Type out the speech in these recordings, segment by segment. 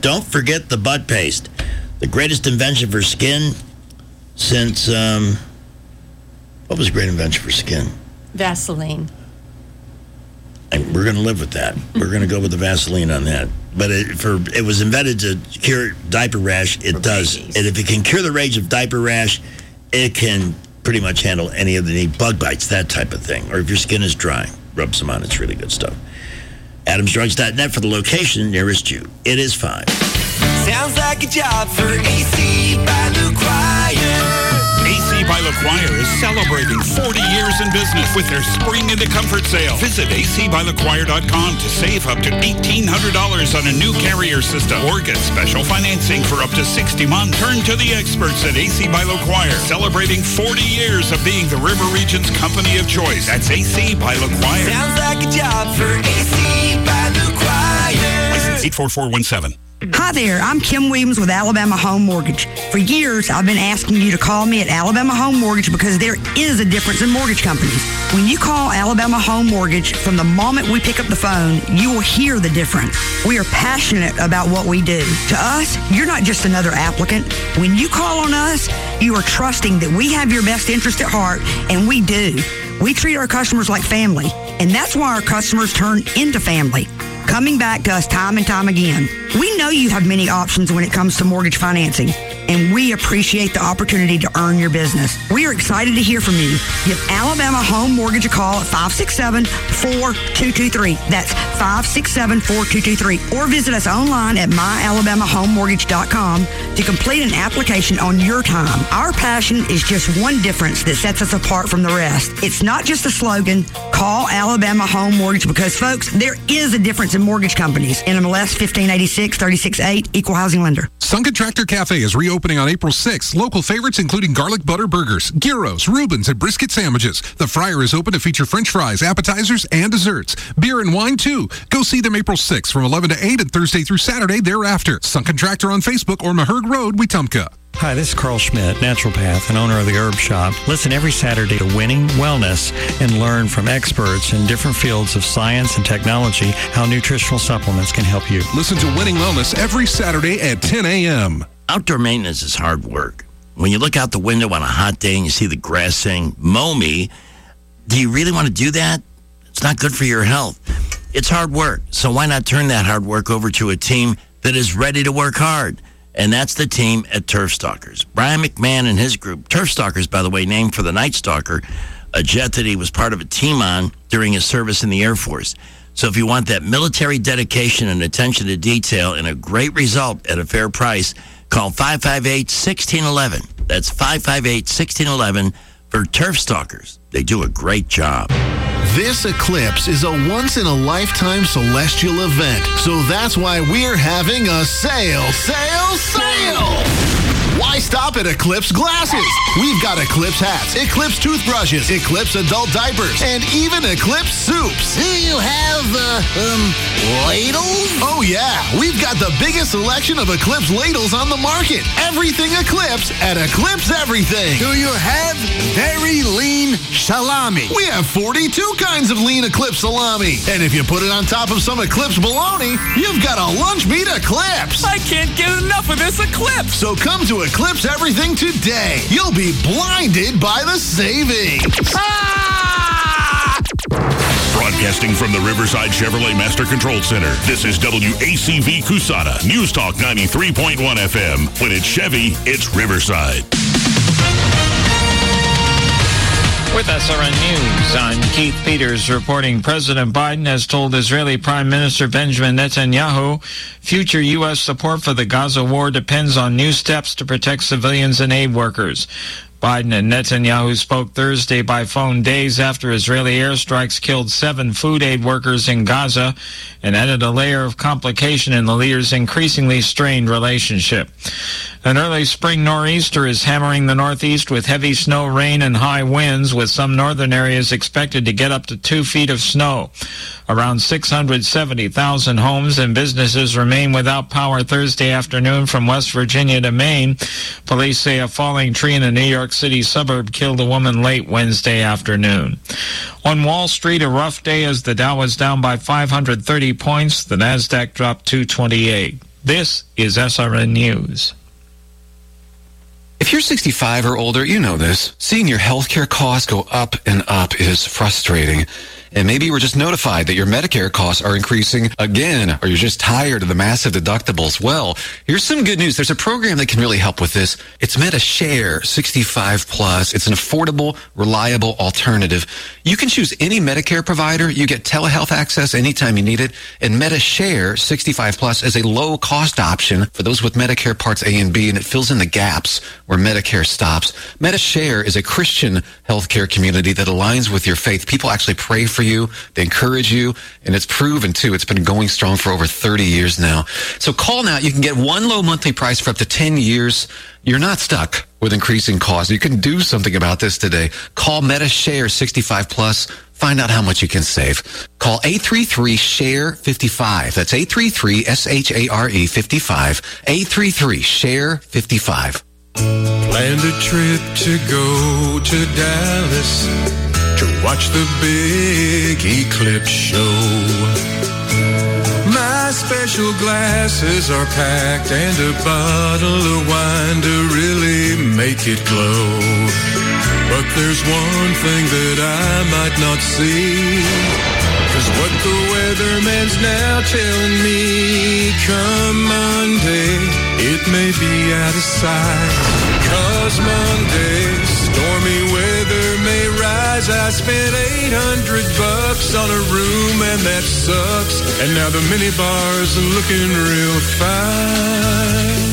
don't forget the butt paste. The greatest invention for skin since, what was a great invention for skin? Vaseline. And we're going to live with that. We're going to go with the Vaseline on that. But it was invented to cure diaper rash. It does. Babies. And if it can cure the rage of diaper rash, it can pretty much handle any of the bug bites, that type of thing. Or if your skin is dry, rub some on. It's really good stuff. AdamsDrugs.net for the location nearest you. It is 5. Sounds like a job for AC by LaQuire. AC by LaQuire is celebrating 40 years in business with their Spring into Comfort sale. Visit acbylaquire.com to save up to $1,800 on a new carrier system or get special financing for up to 60 months. Turn to the experts at AC by LaQuire, celebrating 40 years of being the River Region's company of choice. That's AC by LaQuire. Sounds like a job for AC by LaQuire. License 84417. Hi there, I'm Kim Williams with Alabama Home Mortgage. For years, I've been asking you to call me at Alabama Home Mortgage because there is a difference in mortgage companies. When you call Alabama Home Mortgage, from the moment we pick up the phone, you will hear the difference. We are passionate about what we do. To us, you're not just another applicant. When you call on us, you are trusting that we have your best interest at heart, and we do. We treat our customers like family, and that's why our customers turn into family, coming back to us time and time again. We know you have many options when it comes to mortgage financing, and we appreciate the opportunity to earn your business. We are excited to hear from you. Give Alabama Home Mortgage a call at 567-4223. That's 567-4223. Or visit us online at myalabamahomemortgage.com to complete an application on your time. Our passion is just one difference that sets us apart from the rest. It's not just a slogan. Call Alabama Home Mortgage because, folks, there is a difference in mortgage companies. NMLS 1586-368, Equal Housing Lender. Sunken Tractor Cafe is reopening on April 6th. Local favorites including garlic butter burgers, gyros, Reubens, and brisket sandwiches. The fryer is open to feature French fries, appetizers, and desserts. Beer and wine, too. Go see them April 6th from 11 to 8 and Thursday through Saturday thereafter. Sunken Tractor on Facebook or Maherg Road, Wetumpka. Hi, this is Carl Schmidt, naturopath and owner of the Herb Shop. Listen every Saturday to Winning Wellness and learn from experts in different fields of science and technology how nutritional supplements can help you. Listen to Winning Wellness every Saturday at 10 a.m. Outdoor maintenance is hard work. When you look out the window on a hot day and you see the grass saying, mow me, do you really want to do that? It's not good for your health. It's hard work, so why not turn that hard work over to a team that is ready to work hard? And that's the team at Turf Stalkers. Brian McMahon and his group. Turf Stalkers, by the way, named for the Night Stalker, a jet that he was part of a team on during his service in the Air Force. So if you want that military dedication and attention to detail and a great result at a fair price, call 558-1611. That's 558-1611 for Turf Stalkers. They do a great job. This eclipse is a once-in-a-lifetime celestial event, so that's why we're having a sale. Why stop at Eclipse Glasses? We've got Eclipse hats, Eclipse toothbrushes, Eclipse adult diapers, and even Eclipse soups. Do you have, ladles? Oh, yeah. We've got the biggest selection of Eclipse ladles on the market. Everything Eclipse at Eclipse Everything. Do you have very lean salami? We have 42 kinds of lean Eclipse salami. And if you put it on top of some Eclipse bologna, you've got a lunch meat Eclipse. I can't get enough of this Eclipse. So come to Eclipse Everything today. You'll be blinded by the savings. Broadcasting from the Riverside Chevrolet Master Control Center, this is WACV Cusana, News Talk 93.1 FM. When it's Chevy, it's Riverside. With SRN News, I'm Keith Peters reporting President Biden has told Israeli Prime Minister Benjamin Netanyahu future U.S. support for the Gaza war depends on new steps to protect civilians and aid workers. Biden and Netanyahu spoke Thursday by phone days after Israeli airstrikes killed 7 food aid workers in Gaza and added a layer of complication in the leaders' increasingly strained relationship. An early spring nor'easter is hammering the northeast with heavy snow, rain, and high winds, with some northern areas expected to get up to 2 feet of snow. Around 670,000 homes and businesses remain without power Thursday afternoon from West Virginia to Maine. Police say a falling tree in a New York City suburb killed a woman late Wednesday afternoon. On Wall Street, a rough day as the Dow was down by 530 points. The Nasdaq dropped 228. This is SRN News. If you're 65 or older, you know this. Seeing your healthcare costs go up and up is frustrating. And maybe you were just notified that your Medicare costs are increasing again, or you're just tired of the massive deductibles. Well, here's some good news. There's a program that can really help with this. It's MediShare 65 Plus. It's an affordable, reliable alternative. You can choose any Medicare provider. You get telehealth access anytime you need it. And MediShare 65 Plus is a low-cost option for those with Medicare Parts A and B, and it fills in the gaps where Medicare stops. MediShare is a Christian healthcare community that aligns with your faith. People actually pray for you, they encourage you, and it's proven too. It's been going strong for over 30 years now. So call now. You can get one low monthly price for up to 10 years. You're not stuck with increasing costs. You can do something about this today. Call MediShare 65 Plus. Find out how much you can save. Call 833-SHARE-55. That's 833-SHARE 55. 833-SHARE-55. Planned a trip to go to Dallas to watch the big eclipse show. My special glasses are packed and a bottle of wine to really make it glow. But there's one thing that I might not see, 'cause what the weatherman's now telling me, come Monday, it may be out of sight. 'Cause Monday, stormy weather may rise. I spent $800 on a room and that sucks. And now the mini bars are looking real fine.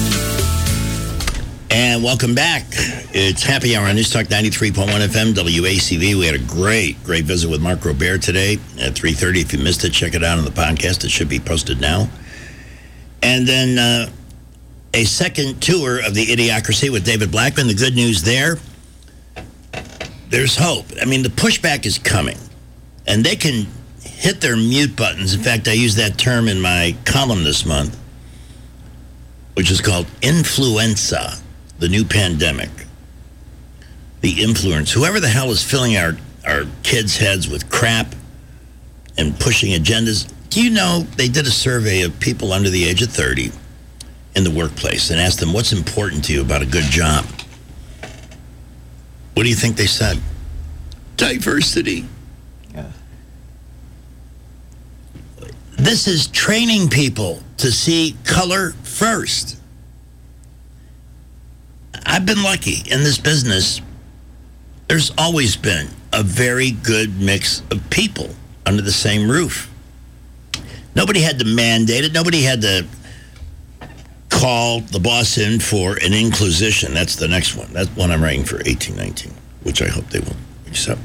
And welcome back. It's Happy Hour on News Talk 93.1 FM WACV. We had a great visit with Mark Robert today at 3:30. If you missed it, check it out on the podcast. It should be posted now. And then a second tour of the Idiocracy with David Blackman. The good news there's hope. I mean, the pushback is coming. And they can hit their mute buttons. In fact, I used that term in my column this month, which is called influenza, the new pandemic. The influence. Whoever the hell is filling our kids' heads with crap and pushing agendas. Do you know they did a survey of people under the age of 30 in the workplace and asked them, what's important to you about a good job? What do you think they said? Diversity. Yeah. This is training people to see color first. I've been lucky in this business. There's always been a very good mix of people under the same roof. Nobody had to mandate it. Nobody had to call the boss in for an inclusion. That's the next one. That's one I'm writing for 1819, which I hope they will accept.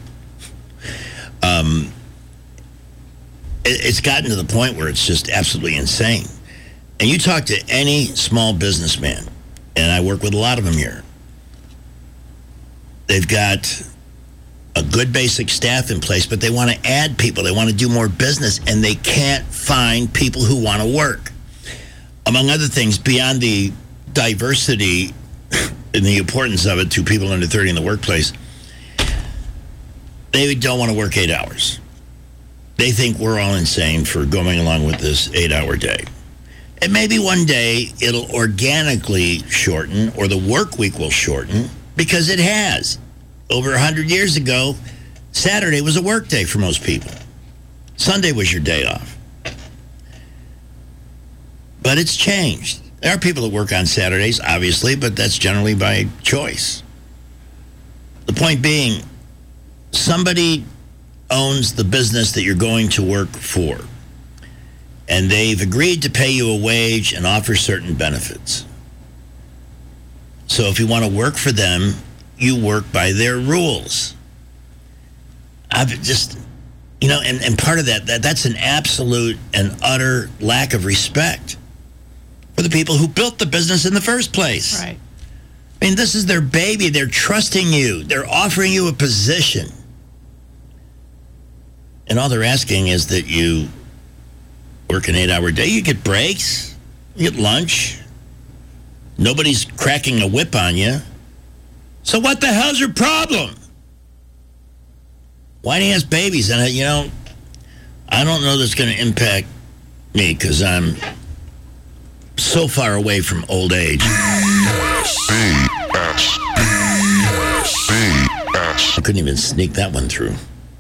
It's gotten to the point where it's just absolutely insane. And you talk to any small businessman, and I work with a lot of them here, they've got a good basic staff in place, but they want to add people. They want to do more business, and they can't find people who want to work. Among other things, beyond the diversity and the importance of it to people under 30 in the workplace, they don't want to work 8 hours. They think we're all insane for going along with this 8-hour day. And maybe one day it'll organically shorten, or the work week will shorten, because it has. Over 100 years ago, Saturday was a work day for most people. Sunday was your day off. But it's changed. There are people that work on Saturdays, obviously, but that's generally by choice. The point being, somebody owns the business that you're going to work for, and they've agreed to pay you a wage and offer certain benefits. So if you want to work for them, you work by their rules. I've just, and part of that's an absolute and utter lack of respect for the people who built the business in the first place. Right. I mean, this is their baby. They're trusting you. They're offering you a position. And all they're asking is that you work an 8-hour day. You get breaks. You get lunch. Nobody's cracking a whip on you. So what the hell's your problem? Whiny ass babies. And, I don't know that's going to impact me because I'm so far away from old age. I couldn't even sneak that one through.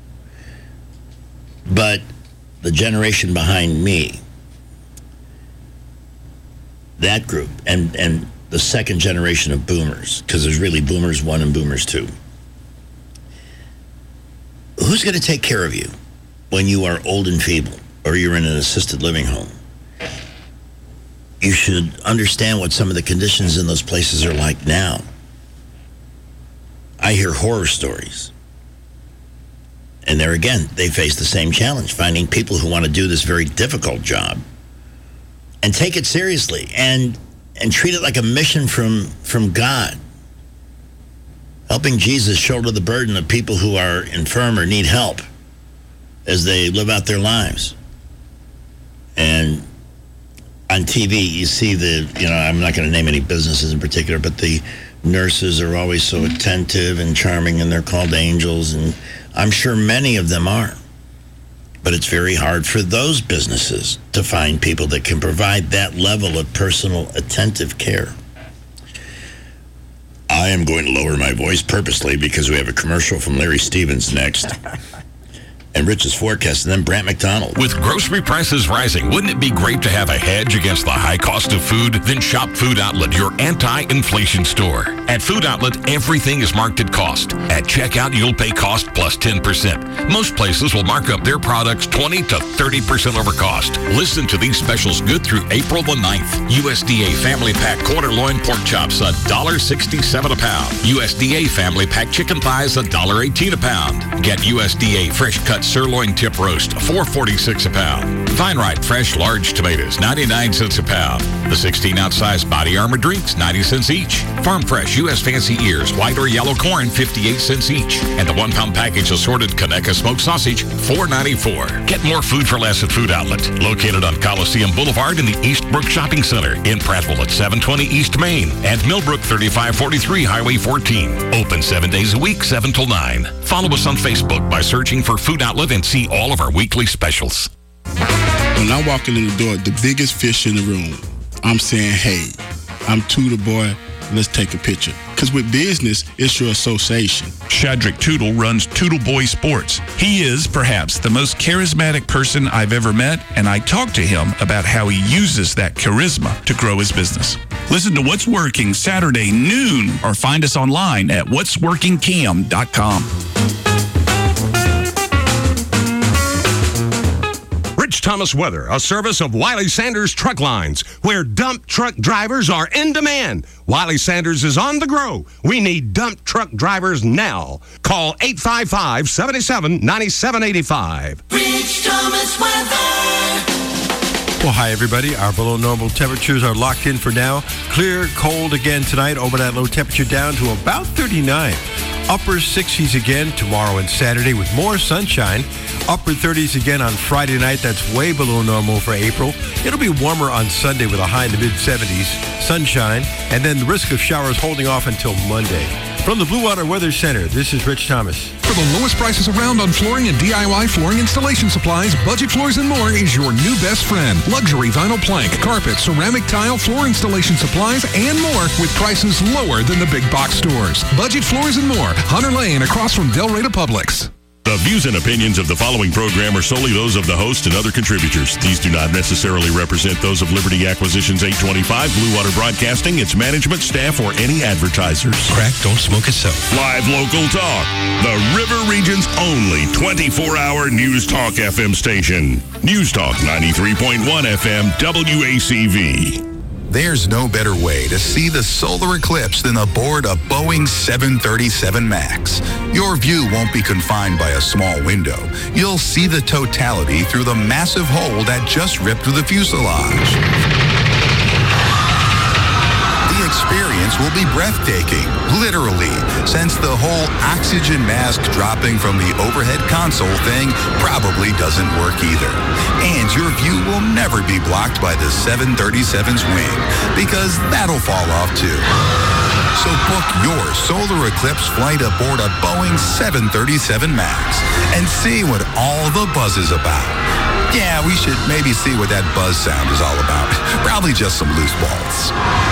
But the generation behind me, that group, and the second generation of boomers, because there's really boomers 1 and boomers 2. Who's going to take care of you when you are old and feeble or you're in an assisted living home? You should understand what some of the conditions in those places are like now. I hear horror stories. And there again, they face the same challenge, finding people who want to do this very difficult job and take it seriously and treat it like a mission from God. Helping Jesus shoulder the burden of people who are infirm or need help as they live out their lives. And on TV, you see I'm not going to name any businesses in particular, but the nurses are always so attentive and charming, and they're called angels, and I'm sure many of them are. But it's very hard for those businesses to find people that can provide that level of personal, attentive care. I am going to lower my voice purposely because we have a commercial from Larry Stevens next. And Rich's forecast, and then Brant McDonald. With grocery prices rising, wouldn't it be great to have a hedge against the high cost of food? Then shop Food Outlet, your anti-inflation store. At Food Outlet, everything is marked at cost. At checkout, you'll pay cost plus 10%. Most places will mark up their products 20 to 30% over cost. Listen to these specials good through April the 9th. USDA Family Pack Quarter Loin Pork Chops, $1.67 a pound. USDA Family Pack Chicken Thighs, $1.18 a pound. Get USDA Fresh Cut Sirloin Tip Roast, $4.46 a pound. Fine Right Fresh Large Tomatoes, 99 cents a pound. The 16-ounce size Body Armor drinks, 90 cents each. Farm Fresh U.S. Fancy Ears, white or yellow corn, 58 cents each. And the 1-pound package assorted Conecuh smoked sausage, $4.94. Get more food for less at Food Outlet, located on Coliseum Boulevard in the Eastbrook Shopping Center, in Prattville at 720 East Main, and Millbrook 3543 Highway 14. Open 7 days a week, 7 till 9. Follow us on Facebook by searching for Food Outlet and see all of our weekly specials. When I walk in the door, the biggest fish in the room, I'm saying, hey, I'm Tudor Boy, let's take a picture. Because with business, it's your association. Shadrack Tootle runs Tootle Boy Sports. He is perhaps the most charismatic person I've ever met, and I talked to him about how he uses that charisma to grow his business. Listen to What's Working Saturday noon, or find us online at whatsworkingcam.com. Rich Thomas Weather, a service of Wiley Sanders Truck Lines, where dump truck drivers are in demand. Wiley Sanders is on the grow. We need dump truck drivers now. Call 855-77-9785. Rich Thomas Weather. Well, hi, everybody. Our below normal temperatures are locked in for now. Clear, cold again tonight. Over that low temperature down to about 39. Upper 60s again tomorrow and Saturday with more sunshine. Upper 30s again on Friday night. That's way below normal for April. It'll be warmer on Sunday with a high in the mid-70s. Sunshine. And then the risk of showers holding off until Monday. From the Blue Water Weather Center, this is Rich Thomas. For the lowest prices around on flooring and DIY flooring installation supplies, Budget Floors & More is your new best friend. Luxury vinyl plank, carpet, ceramic tile, floor installation supplies, and more with prices lower than the big box stores. Budget Floors & More, Hunter Lane across from Del Rey Publix. The views and opinions of the following program are solely those of the host and other contributors. These do not necessarily represent those of Liberty Acquisitions 825, Blue Water Broadcasting, its management, staff, or any advertisers. Crack, don't smoke itself. Live local talk. The River Region's only 24-hour News Talk FM station. News Talk 93.1 FM WACV. There's no better way to see the solar eclipse than aboard a Boeing 737 MAX. Your view won't be confined by a small window. You'll see the totality through the massive hole that just ripped through the fuselage. The experience will be breathtaking, literally, since the whole oxygen mask dropping from the overhead console thing probably doesn't work either. And your view will never be blocked by the 737's wing, because that'll fall off too. So book your solar eclipse flight aboard a Boeing 737 MAX and see what all the buzz is about. Yeah, we should maybe see what that buzz sound is all about. Probably just some loose balls.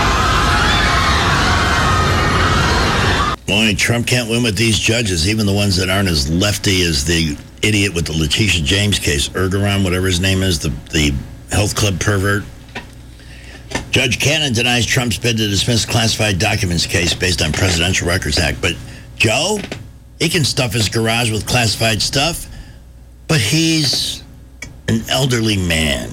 Boy, Trump can't win with these judges, even the ones that aren't as lefty as the idiot with the Letitia James case, Ergeron, whatever his name is, the health club pervert. Judge Cannon denies Trump's bid to dismiss classified documents case based on Presidential Records Act. But Joe, he can stuff his garage with classified stuff, but he's an elderly man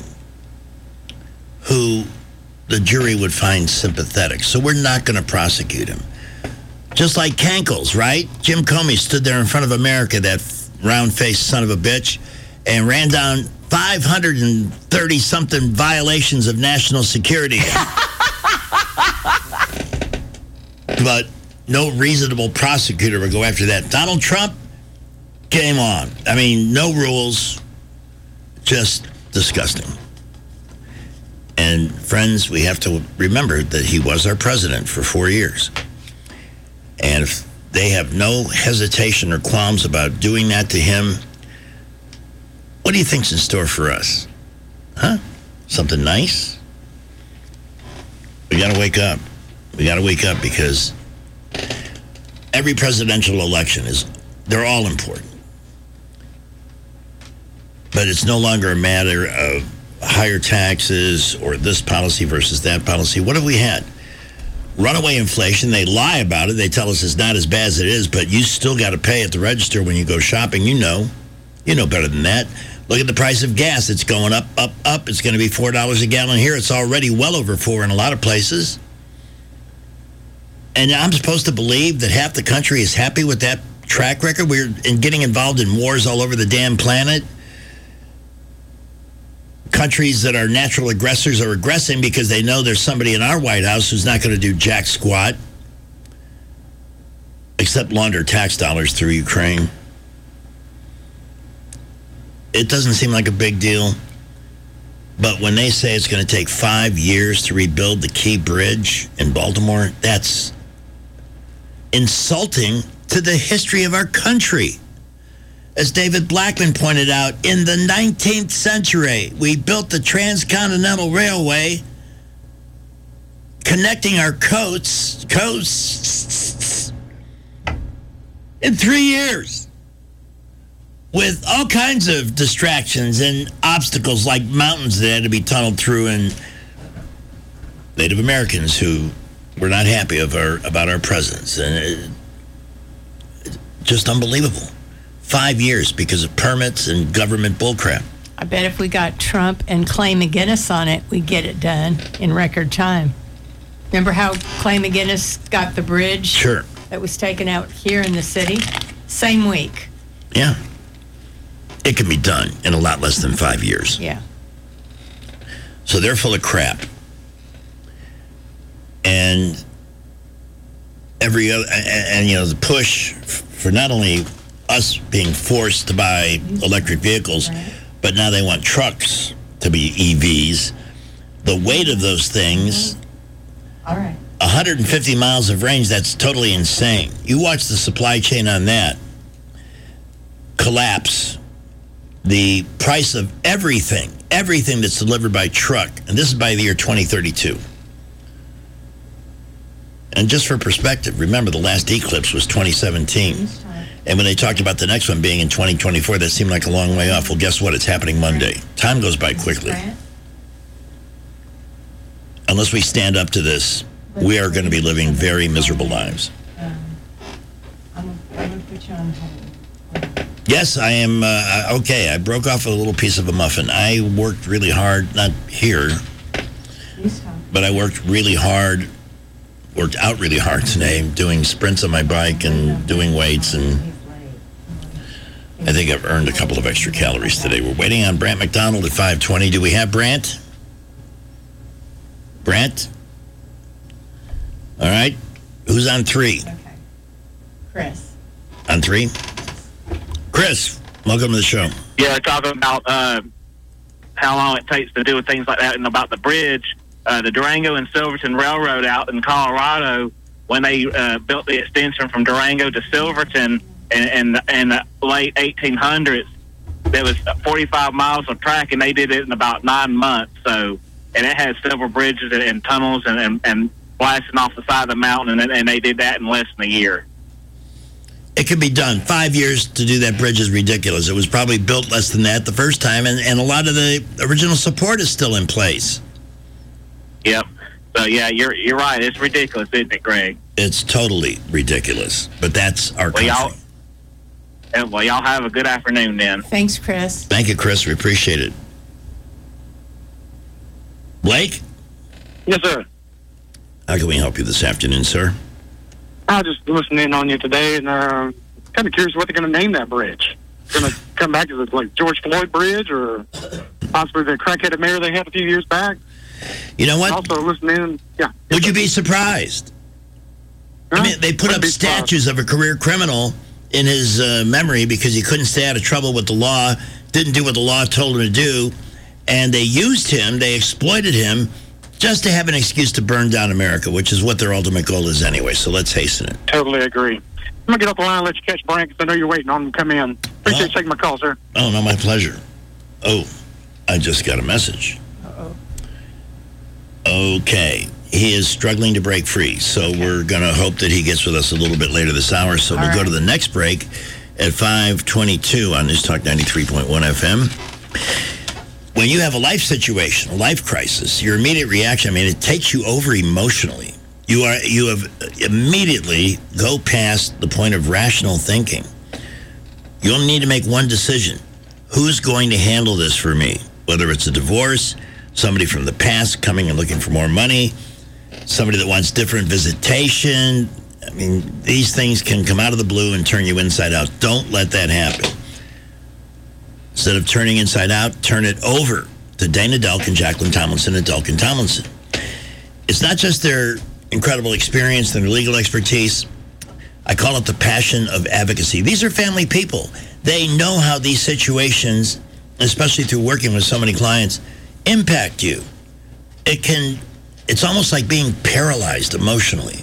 who the jury would find sympathetic. So we're not going to prosecute him. Just like Cankles, right? Jim Comey stood there in front of America, that round-faced son of a bitch, and ran down 530-something violations of national security. But no reasonable prosecutor would go after that. Donald Trump, game on. I mean, no rules, just disgusting. And friends, we have to remember that he was our president for 4 years. And if they have no hesitation or qualms about doing that to him, what do you think's in store for us? Huh? Something nice? We got to wake up. We got to wake up because every presidential election they're all important. But it's no longer a matter of higher taxes or this policy versus that policy. What have we had? Runaway inflation. They lie about it. They tell us it's not as bad as it is, but you still got to pay at the register when you go shopping. You know better than that. Look at the price of gas. It's going up, up, up. It's going to be $4 a gallon here. It's already well over $4 in a lot of places. And I'm supposed to believe that half the country is happy with that track record? We're getting involved in wars all over the damn planet. Countries that are natural aggressors are aggressing because they know there's somebody in our White House who's not going to do jack squat except launder tax dollars through Ukraine. It doesn't seem like a big deal. But when they say it's going to take 5 years to rebuild the Key Bridge in Baltimore, that's insulting to the history of our country. As David Blackman pointed out, in the 19th century, we built the Transcontinental Railway connecting our coasts in 3 years with all kinds of distractions and obstacles like mountains that had to be tunneled through, and Native Americans who were not happy about our presence. And it's just unbelievable. 5 years because of permits and government bullcrap. I bet if we got Trump and Clay McGinnis on it, we'd get it done in record time. Remember how Clay McGinnis got the bridge? Sure. That was taken out here in the city? Same week. Yeah. It can be done in a lot less than 5 years. Yeah. So they're full of crap. And every other, and the push for not only us being forced to buy electric vehicles, but now they want trucks to be EVs. The weight of those things, all right, 150 miles of range, that's totally insane. You watch the supply chain on that collapse. The price of everything that's delivered by truck, and this is by the year 2032. And just for perspective, remember the last eclipse was 2017. And when they talked about the next one being in 2024, that seemed like a long way off. Well, guess what? It's happening Monday. Time goes by quickly. Unless we stand up to this, we are going to be living very miserable lives. I'm going to put you on hold. Yes, I am. Okay, I broke off a little piece of a muffin. I worked really hard, not here, but I worked out really hard today, doing sprints on my bike and doing weights, and I think I've earned a couple of extra calories today. We're waiting on Brant McDonald at 5:20. Do we have Brant? Brant? All right. Who's on 3? Okay. Chris. On 3? Chris, welcome to the show. Yeah, talking about how long it takes to do things like that, and about the bridge. The Durango and Silverton Railroad out in Colorado, when they built the extension from Durango to Silverton in the late 1800s, that was 45 miles of track, and they did it in about 9 months. So, and it had several bridges and tunnels and blasting off the side of the mountain, and they did that in less than a year. It could be done. 5 years to do that bridge is ridiculous. It was probably built less than that the first time, and a lot of the original support is still in place. Yep. So, yeah, you're right. It's ridiculous, isn't it, Greg? It's totally ridiculous, but that's our country. Well, y'all have a good afternoon then. Thanks, Chris. Thank you, Chris. We appreciate it. Blake? Yes, sir. How can we help you this afternoon, sir? I was just listening on you today, and kind of curious what they're going to name that bridge. Going to come back as like George Floyd Bridge, or possibly the crackheaded mayor they had a few years back. You know what? Also listening, yeah. Would you be surprised? I mean, they put up statues of a career criminal in his memory because he couldn't stay out of trouble with the law, didn't do what the law told him to do, and they used him, they exploited him just to have an excuse to burn down America, which is what their ultimate goal is anyway. So let's hasten it. Totally agree. I'm going to get off the line and let you catch Brent because I know you're waiting on him to come in. Appreciate you taking my call, sir. Oh, no, my pleasure. Oh, I just got a message. Uh-oh. Okay. He is struggling to break free, so we're going to hope that he gets with us a little bit later this hour. So we'll go to the next break at 5:22 on News Talk 93.1 FM. When you have a life situation, a life crisis, your immediate reaction, I mean, it takes you over emotionally. You have immediately go past the point of rational thinking. You only need to make one decision. Who's going to handle this for me? Whether it's a divorce, somebody from the past coming and looking for more money, somebody that wants different visitation. I mean, these things can come out of the blue and turn you inside out. Don't let that happen. Instead of turning inside out, turn it over to Dana Delk and Jacqueline Tomlinson at Delk & Tomlinson. It's not just their incredible experience and their legal expertise. I call it the passion of advocacy. These are family people. They know how these situations, especially through working with so many clients, impact you. It's almost like being paralyzed emotionally.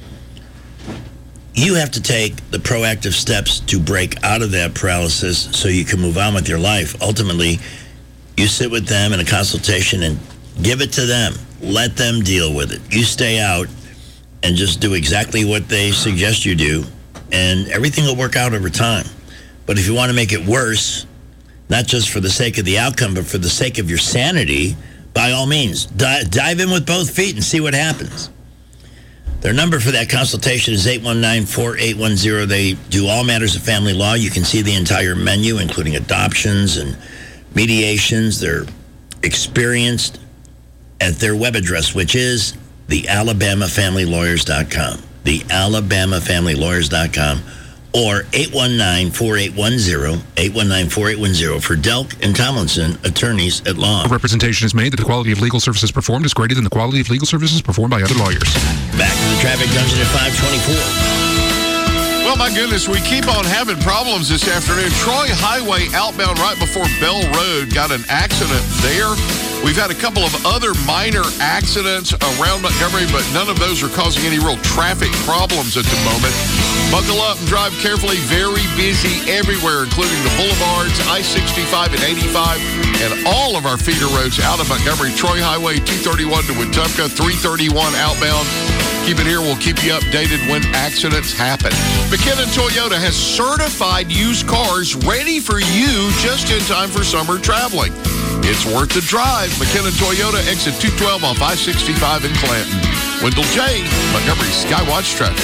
You have to take the proactive steps to break out of that paralysis so you can move on with your life. Ultimately, you sit with them in a consultation and give it to them. Let them deal with it. You stay out and just do exactly what they suggest you do, and everything will work out over time. But if you want to make it worse, not just for the sake of the outcome, but for the sake of your sanity, by all means, dive in with both feet and see what happens. Their number for that consultation is 819-4810. They do all matters of family law. You can see the entire menu, including adoptions and mediations. They're experienced at their web address, which is thealabamafamilylawyers.com. Thealabamafamilylawyers.com. Or 819-4810, 819-4810 for Delk & Tomlinson, attorneys at law. A representation is made that the quality of legal services performed is greater than the quality of legal services performed by other lawyers. Back to the traffic dungeon at 524. Well, my goodness, we keep on having problems this afternoon. Troy Highway outbound right before Bell Road got an accident there. We've had a couple of other minor accidents around Montgomery, but none of those are causing any real traffic problems at the moment. Buckle up and drive carefully. Very busy everywhere, including the boulevards, I-65 and 85, and all of our feeder roads out of Montgomery. Troy Highway 231 to Wetumpka, 331 outbound. Keep it here. We'll keep you updated when accidents happen. McKinnon Toyota has certified used cars ready for you just in time for summer traveling. It's worth the drive. McKinnon Toyota, exit 212 off I-65 in Clanton. Wendell J., Montgomery Skywatch Traffic.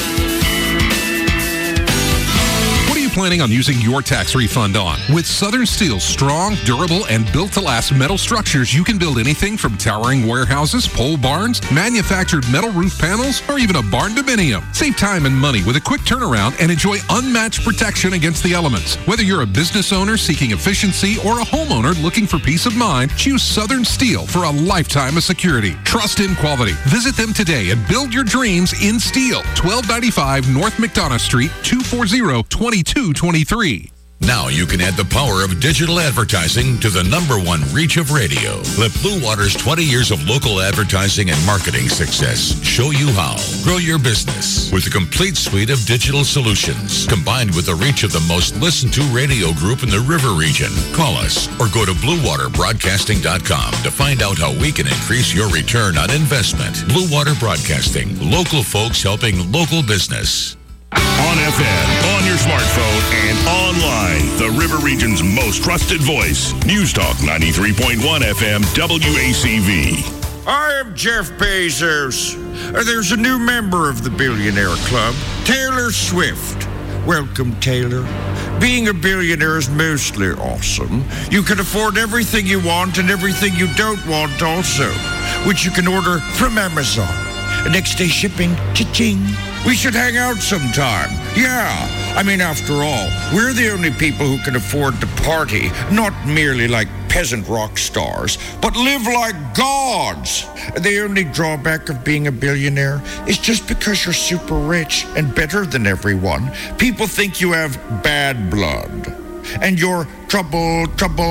Planning on using your tax refund on. With Southern Steel's strong, durable, and built-to-last metal structures, you can build anything from towering warehouses, pole barns, manufactured metal roof panels, or even a barn dominium. Save time and money with a quick turnaround and enjoy unmatched protection against the elements. Whether you're a business owner seeking efficiency or a homeowner looking for peace of mind, choose Southern Steel for a lifetime of security. Trust in quality. Visit them today and build your dreams in steel. 1295 North McDonough Street, 240-2223. Now you can add the power of digital advertising to the #1 reach of radio. Let Blue Water's 20 years of local advertising and marketing success show you how. Grow your business with a complete suite of digital solutions, combined with the reach of the most listened to radio group in the River region. Call us or go to BlueWaterBroadcasting.com to find out how we can increase your return on investment. Blue Water Broadcasting, local folks helping local business. On FM, on your smartphone, and online. The River Region's most trusted voice. News Talk 93.1 FM WACV. I am Jeff Bezos. There's a new member of the Billionaire Club, Taylor Swift. Welcome, Taylor. Being a billionaire is mostly awesome. You can afford everything you want and everything you don't want also, which you can order from Amazon. Next day shipping, cha-ching. We should hang out sometime. Yeah. I mean, after all, we're the only people who can afford to party, not merely like peasant rock stars, but live like gods. The only drawback of being a billionaire is just because you're super rich and better than everyone, people think you have bad blood. And you're trouble.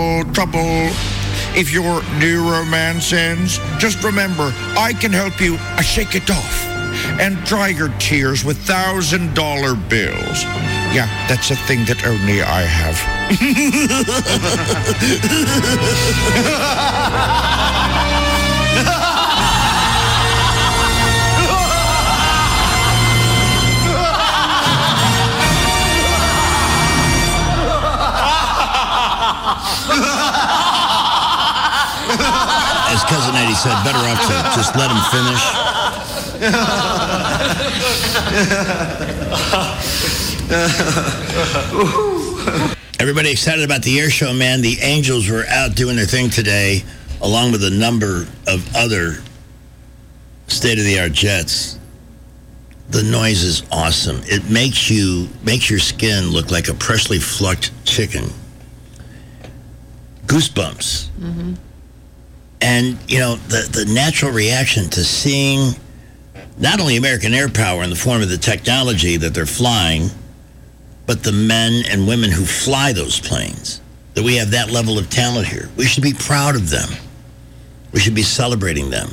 If your new romance ends, just remember, I can help you shake it off and dry your tears with $1,000 bills. Yeah, that's a thing that only I have. As Cousin Eddie said, better off to just let him finish. Everybody excited about the air show, man. The Angels were out doing their thing today, along with a number of other state-of-the-art jets. The noise is awesome. It makes your skin look like a freshly plucked chicken. Goosebumps. Mm-hmm. And, you know, the natural reaction to seeing not only American Air Power in the form of the technology that they're flying, but the men and women who fly those planes, that we have that level of talent here. We should be proud of them. We should be celebrating them.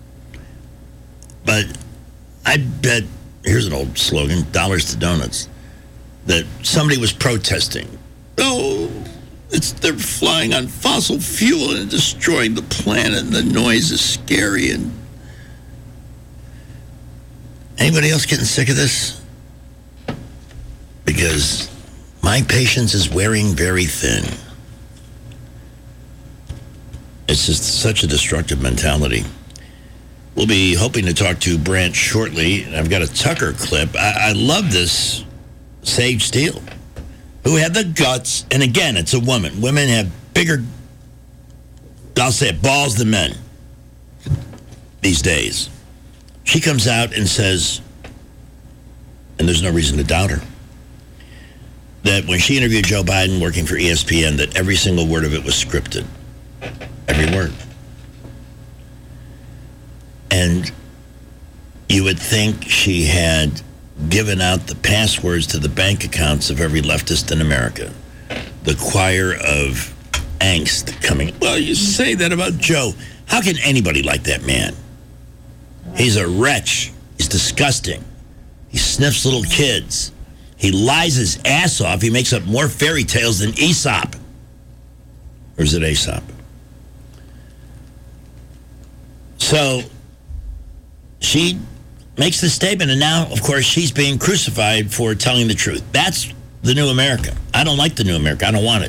But I bet, here's an old slogan, dollars to donuts, that somebody was protesting. Oh, they're flying on fossil fuel and destroying the planet, and the noise is scary. And anybody else getting sick of this? Because my patience is wearing very thin. It's just such a destructive mentality. We'll be hoping to talk to Brant shortly. I've got a Tucker clip. I love this Sage Steele, who had the guts, and again, it's a woman. Women have bigger, I'll say it, balls than men these days. She comes out and says, and there's no reason to doubt her, that when she interviewed Joe Biden working for ESPN, that every single word of it was scripted. Every word. And you would think she had given out the passwords to the bank accounts of every leftist in America. The choir of angst coming. Well, you say that about Joe. How can anybody like that man? He's a wretch. He's disgusting. He sniffs little kids. He lies his ass off. He makes up more fairy tales than Aesop. Or is it Aesop? So she makes the statement, and now, of course, she's being crucified for telling the truth. That's the new America. I don't like the new America. I don't want it.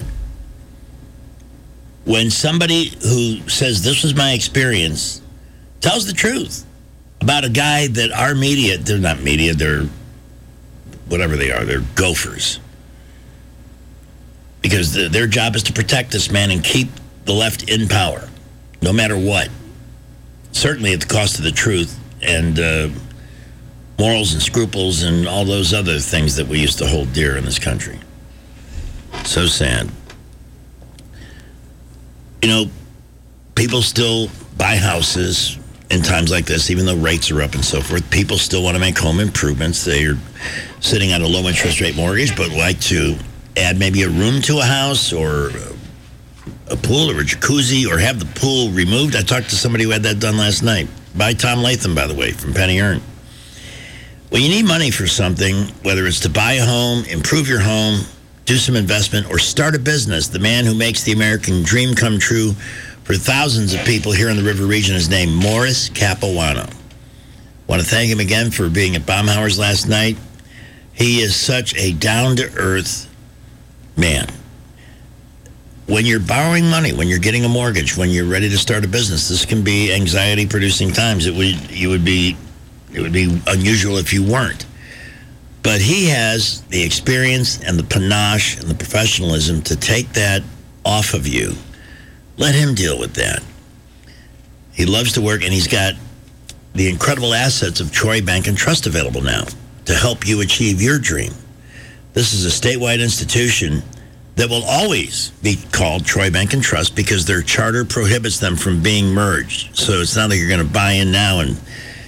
When somebody who says, this was my experience, tells the truth about a guy that our media, they're not media, they're whatever they are, they're gophers. Because their job is to protect this man and keep the left in power, no matter what. Certainly at the cost of the truth and morals and scruples and all those other things that we used to hold dear in this country. So sad. You know, people still buy houses in times like this, even though rates are up and so forth. People still want to make home improvements. They are sitting on a low interest rate mortgage, but like to add maybe a room to a house or a pool or a jacuzzi or have the pool removed. I talked to somebody who had that done last night. By Tom Latham, by the way, from Penny Earn. Well, you need money for something, whether it's to buy a home, improve your home, do some investment, or start a business. The man who makes the American dream come true for thousands of people here in the River Region is named Morris Capuano. Want to thank him again for being at Baumhauer's last night. He is such a down-to-earth man. When you're borrowing money, when you're getting a mortgage, when you're ready to start a business, this can be anxiety-producing times. It would be unusual if you weren't. But he has the experience and the panache and the professionalism to take that off of you. Let him deal with that. He loves to work, and he's got the incredible assets of Troy Bank and Trust available now to help you achieve your dream. This is a statewide institution that will always be called Troy Bank and Trust because their charter prohibits them from being merged. So it's not like you're going to buy in now and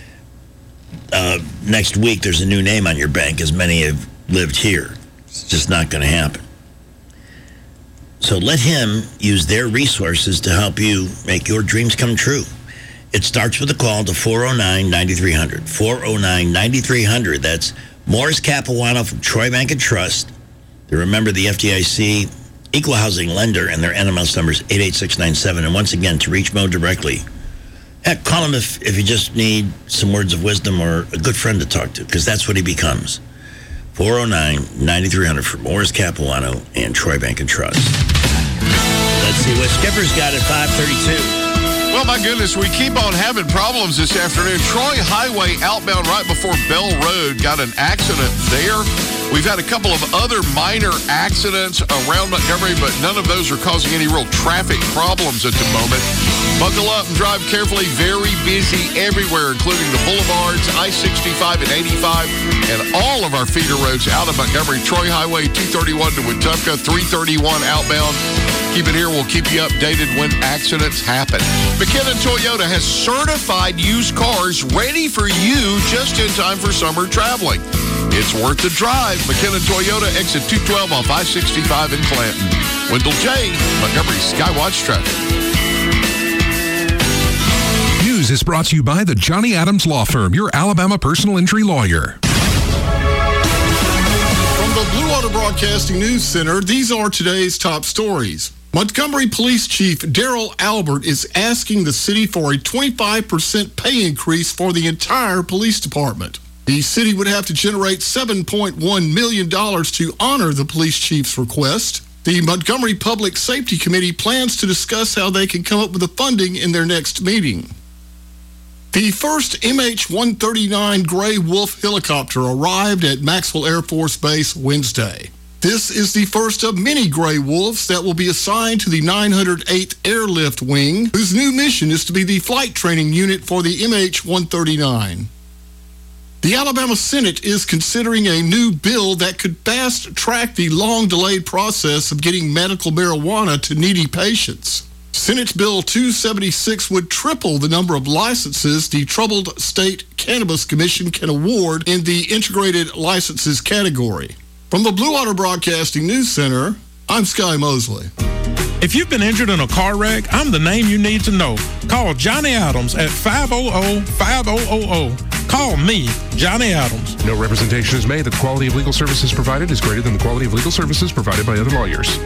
next week there's a new name on your bank, as many have lived here. It's just not going to happen. So let him use their resources to help you make your dreams come true. It starts with a call to 409-9300. 409-9300. That's Morris Capuano from Troy Bank and Trust. They're a member of the FDIC, equal housing lender, and their NMLS number is 88697. And once again, to reach Mo directly, heck, call him if you just need some words of wisdom or a good friend to talk to, because that's what he becomes. 409-9300 for Morris Capuano and Troy Bank and Trust. Let's see what Skipper's got at 532. Well, my goodness, we keep on having problems this afternoon. Troy Highway outbound right before Bell Road got an accident there. We've had a couple of other minor accidents around Montgomery, but none of those are causing any real traffic problems at the moment. Buckle up and drive carefully. Very busy everywhere, including the boulevards, I-65 and 85, and all of our feeder roads out of Montgomery. Troy Highway 231 to Wetumpka, 331 outbound. Keep it here. We'll keep you updated when accidents happen. McKinnon Toyota has certified used cars ready for you just in time for summer traveling. It's worth the drive. McKinnon Toyota, exit 212 off I-65 in Clanton. Wendell J., Montgomery Skywatch Traffic. News is brought to you by the Johnny Adams Law Firm, your Alabama personal injury lawyer. From the Blue Water Broadcasting News Center, these are today's top stories. Montgomery Police Chief Daryl Albert is asking the city for a 25% pay increase for the entire police department. The city would have to generate $7.1 million to honor the police chief's request. The Montgomery Public Safety Committee plans to discuss how they can come up with the funding in their next meeting. The first MH-139 Gray Wolf helicopter arrived at Maxwell Air Force Base Wednesday. This is the first of many Gray Wolves that will be assigned to the 908th Airlift Wing, whose new mission is to be the flight training unit for the MH-139. The Alabama Senate is considering a new bill that could fast-track the long-delayed process of getting medical marijuana to needy patients. Senate Bill 276 would triple the number of licenses the Troubled State Cannabis Commission can award in the integrated licenses category. From the Blue Water Broadcasting News Center, I'm Sky Mosley. If you've been injured in a car wreck, I'm the name you need to know. Call Johnny Adams at 500-5000. Call me, Johnny Adams. No representation is made that the quality of legal services provided is greater than the quality of legal services provided by other lawyers.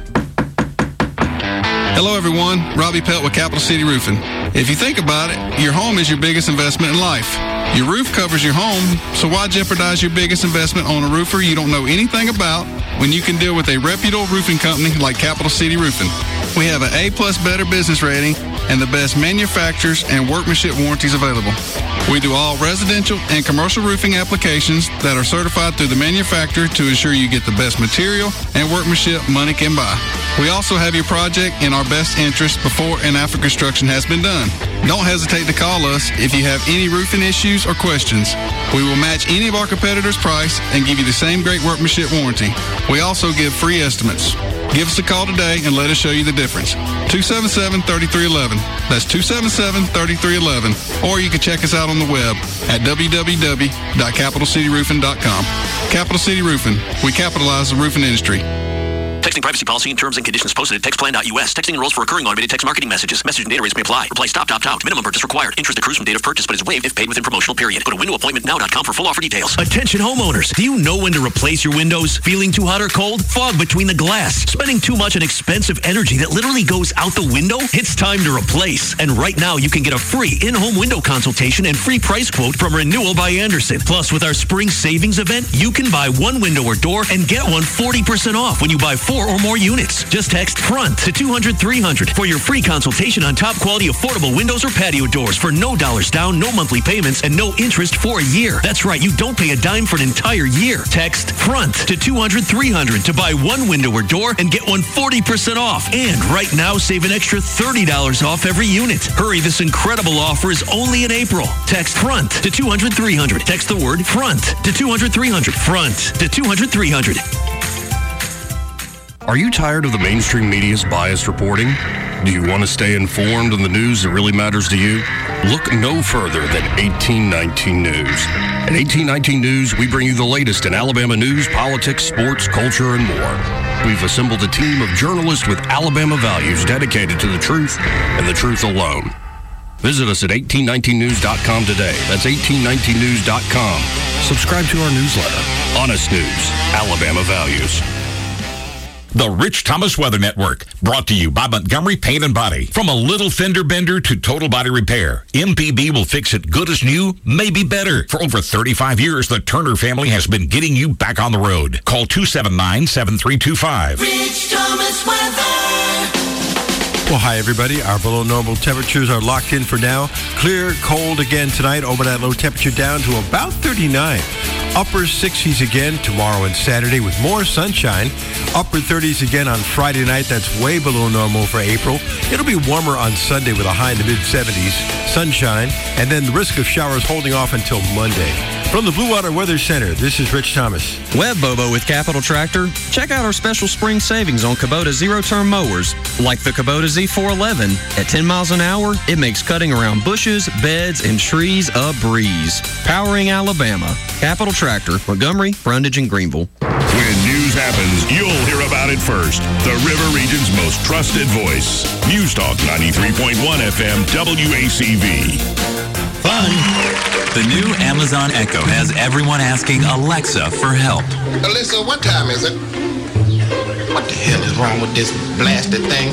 Hello, everyone. Robbie Pelt with Capital City Roofing. If you think about it, your home is your biggest investment in life. Your roof covers your home, so why jeopardize your biggest investment on a roofer you don't know anything about when you can deal with a reputable roofing company like Capital City Roofing? We have an A+ Better business rating and the best manufacturers and workmanship warranties available. We do all residential and commercial roofing applications that are certified through the manufacturer to ensure you get the best material and workmanship money can buy. We also have your project in our best interest before and after construction has been done. Don't hesitate to call us if you have any roofing issues or questions. We will match any of our competitors' price and give you the same great workmanship warranty. We also give free estimates. Give us a call today and let us show you the difference. 277-3311. That's 277-3311. Or you can check us out on the web at www.capitalcityroofing.com. Capital City Roofing. We capitalize the roofing industry. Texting privacy policy and terms and conditions posted at textplan.us. Texting enrolls for recurring automated text marketing messages. Message and data rates may apply. Reply stop, opt out. Minimum purchase required. Interest accrues from date of purchase but is waived if paid within promotional period. Go to windowappointmentnow.com for full offer details. Attention homeowners. Do you know when to replace your windows? Feeling too hot or cold? Fog between the glass? Spending too much on expensive energy that literally goes out the window? It's time to replace. And right now you can get a free in-home window consultation and free price quote from Renewal by Andersen. Plus, with our spring savings event, you can buy one window or door and get one 40% off when you buy 4 or more units. Just text FRONT to 200-300 for your free consultation on top quality affordable windows or patio doors for no dollars down, no monthly payments, and no interest for a year. That's right, you don't pay a dime for an entire year. Text FRONT to 200-300 to buy one window or door and get one 40% off. And right now, save an extra $30 off every unit. Hurry, this incredible offer is only in April. Text FRONT to 200-300. Text the word FRONT to 200-300. FRONT to 200-300. Are you tired of the mainstream media's biased reporting? Do you want to stay informed on the news that really matters to you? Look no further than 1819 News. At 1819 News, we bring you the latest in Alabama news, politics, sports, culture, and more. We've assembled a team of journalists with Alabama values dedicated to the truth and the truth alone. Visit us at 1819news.com today. That's 1819news.com. Subscribe to our newsletter. Honest News, Alabama Values. The Rich Thomas Weather Network, brought to you by Montgomery Paint and Body. From a little fender bender to total body repair, MPB will fix it good as new, maybe better. For over 35 years, the Turner family has been getting you back on the road. Call 279-7325. Rich Thomas Weather. Well, hi, everybody. Our below normal temperatures are locked in for now. Clear, cold again tonight. Overnight low temperature down to about 39. Upper 60s again tomorrow and Saturday with more sunshine. Upper 30s again on Friday night. That's way below normal for April. It'll be warmer on Sunday with a high in the mid-70s. Sunshine. And then the risk of showers holding off until Monday. From the Blue Water Weather Center, this is Rich Thomas. Web Bobo with Capital Tractor. Check out our special spring savings on Kubota zero-turn mowers, like the Kubota Z411. At 10 miles an hour, it makes cutting around bushes, beds, and trees a breeze. Powering Alabama. Capital Tractor, Montgomery, Brundage, and Greenville. When news happens, you'll hear about it first. The River Region's most trusted voice. News Talk 93.1 FM WACV. Fun. The new Amazon Echo has everyone asking Alexa for help. Alexa, what time is it? What the hell is wrong with this blasted thing?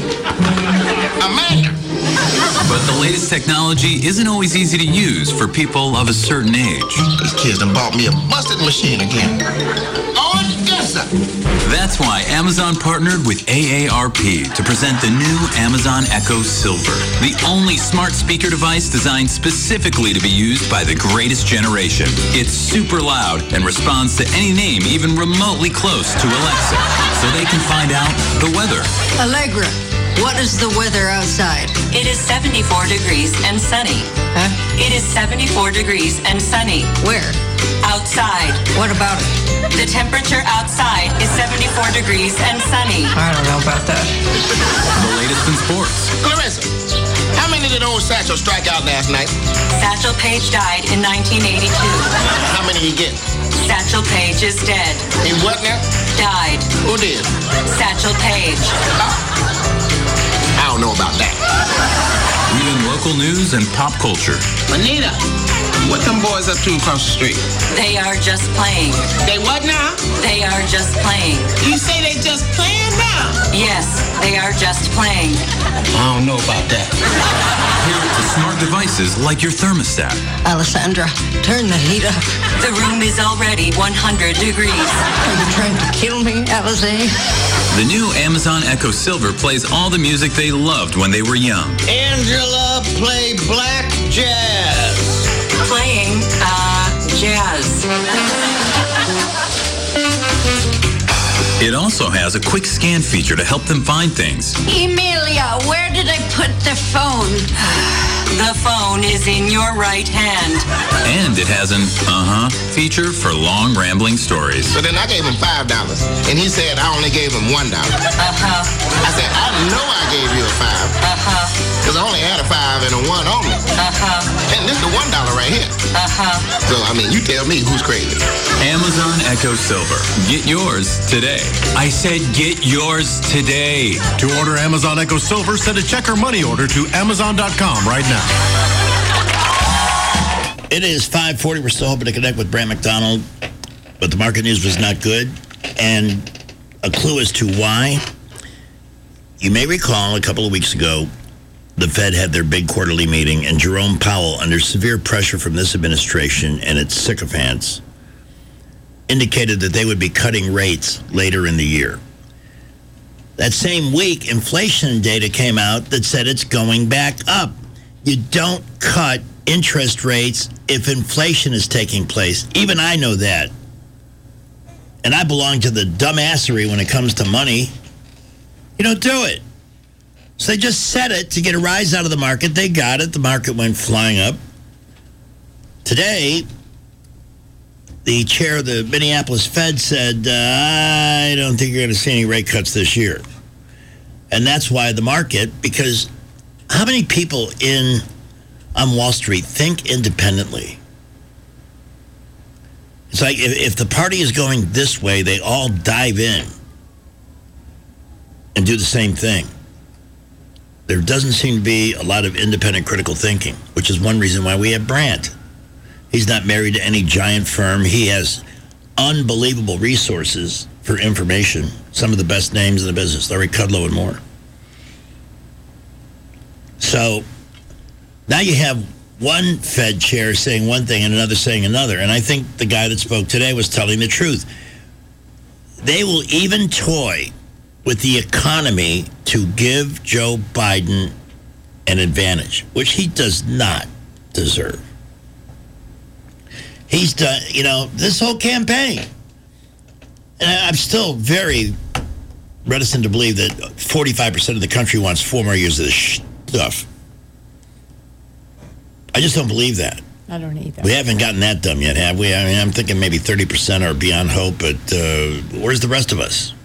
Amanda! But the latest technology isn't always easy to use for people of a certain age. These kids done bought me a busted machine again. Oh, it's good. That's why Amazon partnered with AARP to present the new Amazon Echo Silver, the only smart speaker device designed specifically to be used by the greatest generation. It's super loud and responds to any name even remotely close to Alexa, so they can find out the weather. Allegra, what is the weather outside? It is 74 degrees and sunny. Huh? It is 74 degrees and sunny. Where? Outside. What about it? The temperature outside is 74 degrees and sunny. I don't know about that. The latest in sports. Clarissa, how many did old Satchel strike out last night? Satchel Paige died in 1982. How many he get? Satchel Paige is dead. He what now? Died. Who did? Satchel Paige. I don't know about that. Even local news and pop culture. Anita, what them boys up to across the street? They are just playing. They what now? They are just playing. You say they just playing now? Yes, they are just playing. I don't know about that. Here to smart devices like your thermostat. Alessandra, turn the heat up. The room is already 100 degrees. Are you trying to kill me, Alize? The new Amazon Echo Silver plays all the music they loved when they were young. Angela, play black jazz. Playing, jazz. It also has a quick scan feature to help them find things. Emilia, where did I put the phone? The phone is in your right hand. And it has an feature for long rambling stories. So then I gave him $5, and he said I only gave him $1. I said, I know I gave you a $5. Because I only had a 5 and a 1 on me. And this is the $1 right here. So, I mean, you tell me who's crazy. Amazon Echo Silver. Get yours today. I said get yours today. To order Amazon Echo Silver, send a check or money order to Amazon.com right now. It is 5:40. We're still hoping to connect with Brant McDonald, but the market news was not good. And a clue as to why. You may recall a couple of weeks ago, the Fed had their big quarterly meeting, and Jerome Powell, under severe pressure from this administration and its sycophants, indicated that they would be cutting rates later in the year. That same week, inflation data came out that said it's going back up. You don't cut interest rates if inflation is taking place. Even I know that. And I belong to the dumbassery when it comes to money. You don't do it. So they just set it to get a rise out of the market. They got it. The market went flying up. Today, the chair of the Minneapolis Fed said, I don't think you're going to see any rate cuts this year. And that's why the market, because how many people on Wall Street think independently? It's like if the party is going this way, they all dive in and do the same thing. There doesn't seem to be a lot of independent critical thinking, which is one reason why we have Brant. He's not married to any giant firm. He has unbelievable resources for information. Some of the best names in the business, Larry Kudlow and more. So now you have one Fed chair saying one thing and another saying another. And I think the guy that spoke today was telling the truth. They will even toy with the economy to give Joe Biden an advantage, which he does not deserve. He's done, this whole campaign. And I'm still very reticent to believe that 45% of the country wants 4 more years of this stuff. I just don't believe that. I don't either. We haven't gotten that done yet, have we? I mean, I'm thinking maybe 30% are beyond hope, but where's the rest of us?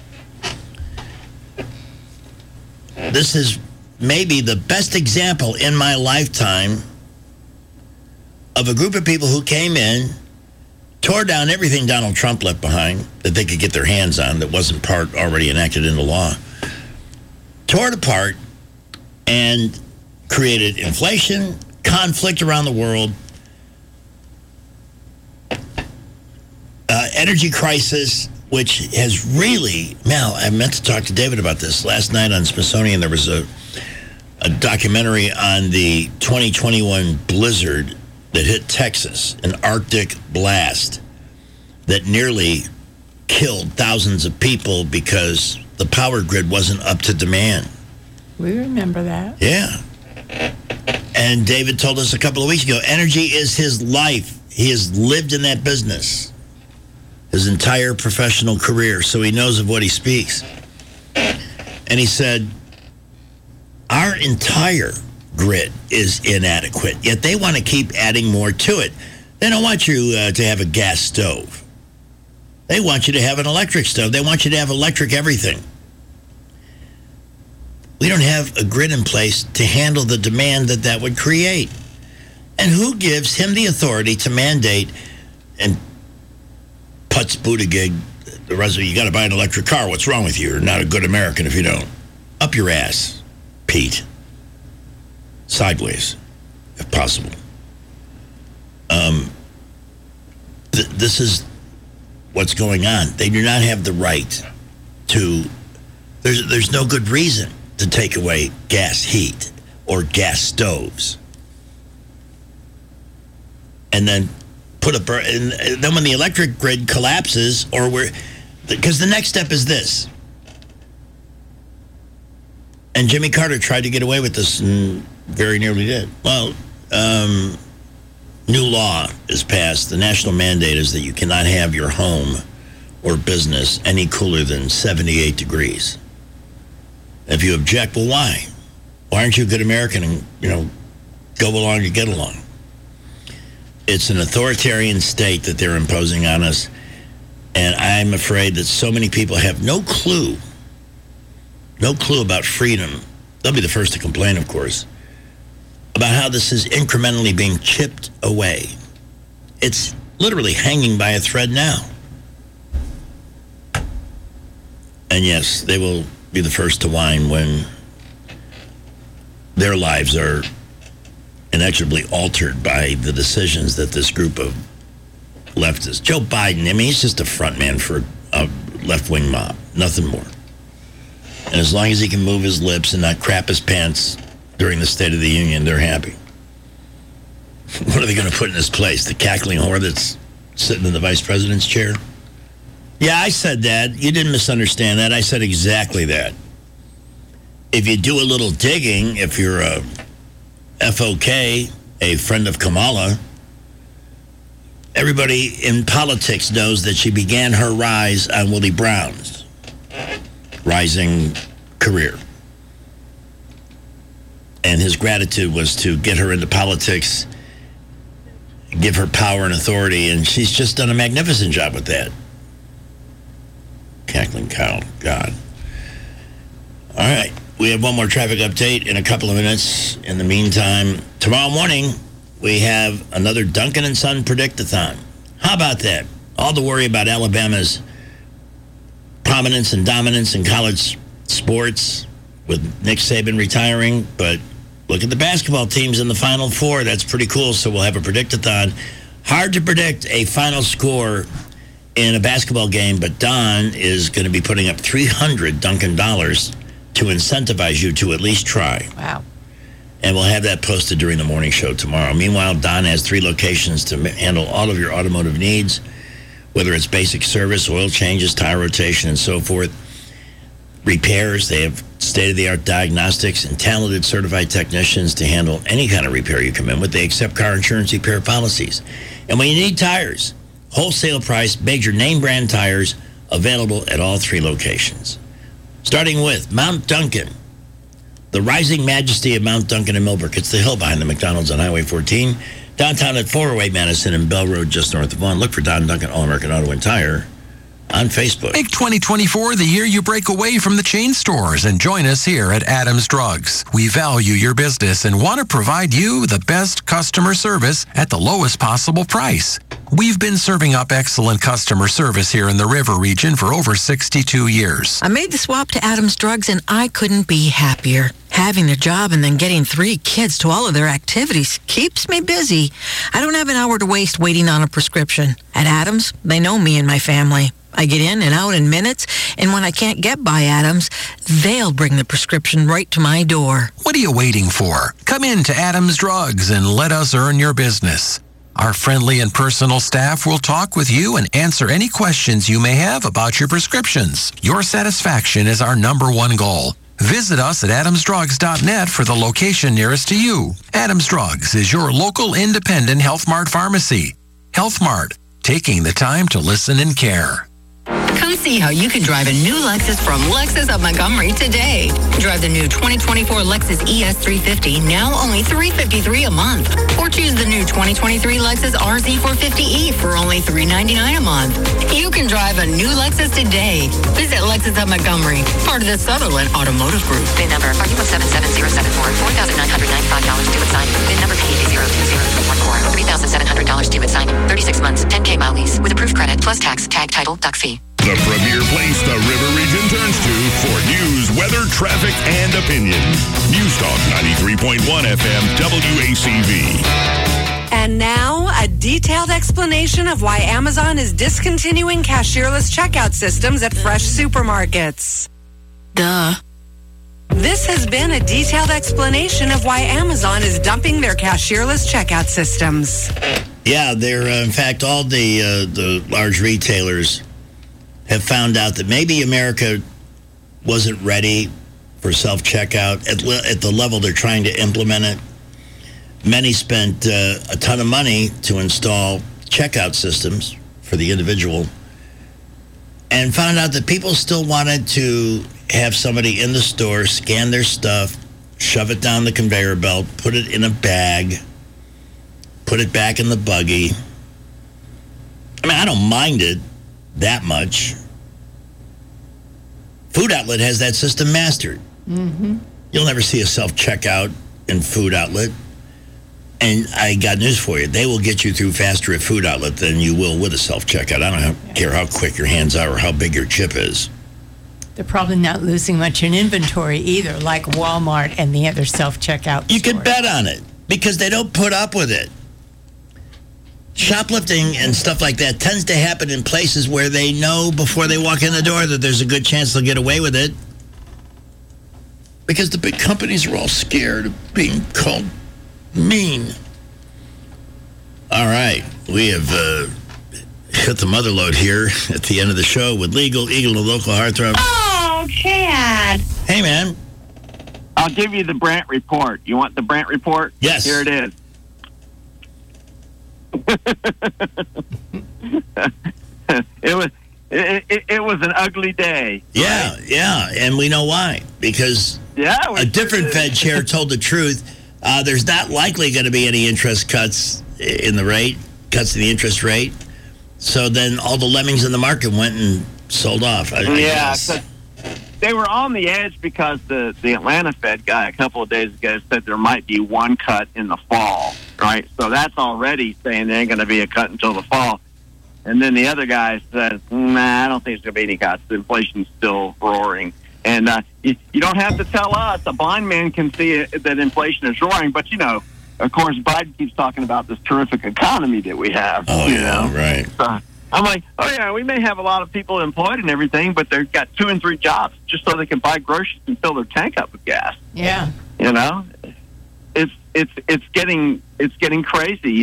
This is maybe the best example in my lifetime of a group of people who came in, tore down everything Donald Trump left behind that they could get their hands on that wasn't part already enacted into law, tore it apart, and created inflation, conflict around the world, energy crisis, which has really, now I meant to talk to David about this. Last night on Smithsonian, there was a documentary on the 2021 blizzard that hit Texas, an Arctic blast that nearly killed thousands of people because the power grid wasn't up to demand. We remember that. Yeah. And David told us a couple of weeks ago, energy is his life. He has lived in that business his entire professional career, so he knows of what he speaks. And he said, our entire grid is inadequate, yet they want to keep adding more to it. They don't want you to have a gas stove. They want you to have an electric stove. They want you to have electric everything. We don't have a grid in place to handle the demand that would create. And who gives him the authority to mandate and Putz Buttigieg, the rest of you got to buy an electric car. What's wrong with you? You're not a good American if you don't. Up your ass, Pete. Sideways, if possible. This is what's going on. They do not have the right to. There's no good reason to take away gas heat or gas stoves, and then and then when the electric grid collapses, because the next step is this. And Jimmy Carter tried to get away with this and very nearly did. Well, new law is passed. The national mandate is that you cannot have your home or business any cooler than 78 degrees. If you object, well, why? Why aren't you a good American and, go along to get along. It's an authoritarian state that they're imposing on us, and I'm afraid that so many people have no clue about freedom. They'll be the first to complain, of course, about how this is incrementally being chipped away. It's literally hanging by a thread now. And yes, they will be the first to whine when their lives are inexorably altered by the decisions that this group of leftists. Joe Biden, I mean, he's just a front man for a left-wing mob, nothing more. And as long as he can move his lips and not crap his pants during the State of the Union, they're happy. What are they going to put in his place? The cackling whore that's sitting in the vice president's chair? Yeah, I said that. You didn't misunderstand that. I said exactly that. If you do a little digging, if you're a FOK, a friend of Kamala, everybody in politics knows that she began her rise on Willie Brown's rising career. And his gratitude was to get her into politics, give her power and authority, and she's just done a magnificent job with that. Cackling cow, God. All right, we have one more traffic update in a couple of minutes. In the meantime, tomorrow morning, we have another Duncan and Son Predict-a-thon. How about that? All the worry about Alabama's prominence and dominance in college sports with Nick Saban retiring, but look at the basketball teams in the Final Four. That's pretty cool, so we'll have a Predict-a-thon. Hard to predict a final score in a basketball game, but Don is going to be putting up $300 Duncan dollars to incentivize you to at least try. Wow. And we'll have that posted during the morning show tomorrow. Meanwhile, Don has 3 locations to handle all of your automotive needs, whether it's basic service, oil changes, tire rotation, and so forth. Repairs, they have state-of-the-art diagnostics and talented certified technicians to handle any kind of repair you come in with. They accept car insurance repair policies. And when you need tires, wholesale price, major name brand tires available at all 3 locations. Starting with Mount Duncan, the rising majesty of Mount Duncan in Millbrook. It's the hill behind the McDonald's on Highway 14. Downtown at 408 Madison and Bell Road just north of Vaughan. Look for Don Duncan All-American Auto and Tire on Facebook. Make 2024 the year you break away from the chain stores and join us here at Adams Drugs. We value your business and want to provide you the best customer service at the lowest possible price. We've been serving up excellent customer service here in the River region for over 62 years. I made the swap to Adams Drugs and I couldn't be happier. Having a job and then getting 3 kids to all of their activities keeps me busy. I don't have an hour to waste waiting on a prescription. At Adams, they know me and my family. I get in and out in minutes, and when I can't get by Adams, they'll bring the prescription right to my door. What are you waiting for? Come in to Adams Drugs and let us earn your business. Our friendly and personal staff will talk with you and answer any questions you may have about your prescriptions. Your satisfaction is our #1 goal. Visit us at adamsdrugs.net for the location nearest to you. Adams Drugs is your local independent Health Mart pharmacy. Health Mart, taking the time to listen and care. Come see how you can drive a new Lexus from Lexus of Montgomery today. Drive the new 2024 Lexus ES350, now only $353 a month. Or choose the new 2023 Lexus RZ450E for only $399 a month. You can drive a new Lexus today. Visit Lexus of Montgomery, part of the Sutherland Automotive Group. VIN number RU177074, $4,995 due at signing. VIN number P802014, $3,700 due at signing. 36 months, 10K mile lease with approved credit plus tax, tag, title, duck fee. The premier place the River Region turns to for news, weather, traffic, and opinion. News Talk 93.1 FM WACV. And now, a detailed explanation of why Amazon is discontinuing cashierless checkout systems at fresh supermarkets. Duh. This has been a detailed explanation of why Amazon is dumping their cashierless checkout systems. Yeah, they're, in fact, all the large retailers have found out that maybe America wasn't ready for self-checkout at the level they're trying to implement it. Many spent a ton of money to install checkout systems for the individual and found out that people still wanted to have somebody in the store scan their stuff shove it down the conveyor belt, put it in a bag, put it back in the buggy. I mean, I don't mind it that much. Food Outlet has that system mastered. Mm-hmm. You'll never see a self-checkout in Food Outlet. And I got news for you. They will get you through faster at Food Outlet than you will with a self-checkout. I don't care how quick your hands are or how big your chip is. They're probably not losing much in inventory either, like Walmart and the other self-checkout You stores. could bet on it because they don't put up with it. Shoplifting and stuff like that tends to happen in places where they know before they walk in the door that there's a good chance they'll get away with it. Because the big companies are all scared of being called mean. All right. We have hit the mother load here at the end of the show with Legal Eagle, the local heartthrob. Oh, Chad. Hey, man. I'll give you the Brant report. You want the Brant report? Yes. Here it is. It was an ugly day. Yeah, right? yeah, and we know why. Because a different Fed chair told the truth. There's not likely going to be any interest cuts in the rate, cuts in the interest rate. So then all the lemmings in the market went and sold off. I guess. They were on the edge because the Atlanta Fed guy a couple of days ago said there might be one cut in the fall, right? So that's already saying there ain't going to be a cut until the fall. And then the other guy said, nah, I don't think there's going to be any cuts. The inflation's still roaring. And you don't have to tell us. A blind man can see that inflation is roaring. But, of course, Biden keeps talking about this terrific economy that we have. Oh, yeah, right. So I'm like, oh, yeah, we may have a lot of people employed and everything, but they've got 2 and 3 jobs just so they can buy groceries and fill their tank up with gas. Yeah. It's getting crazy,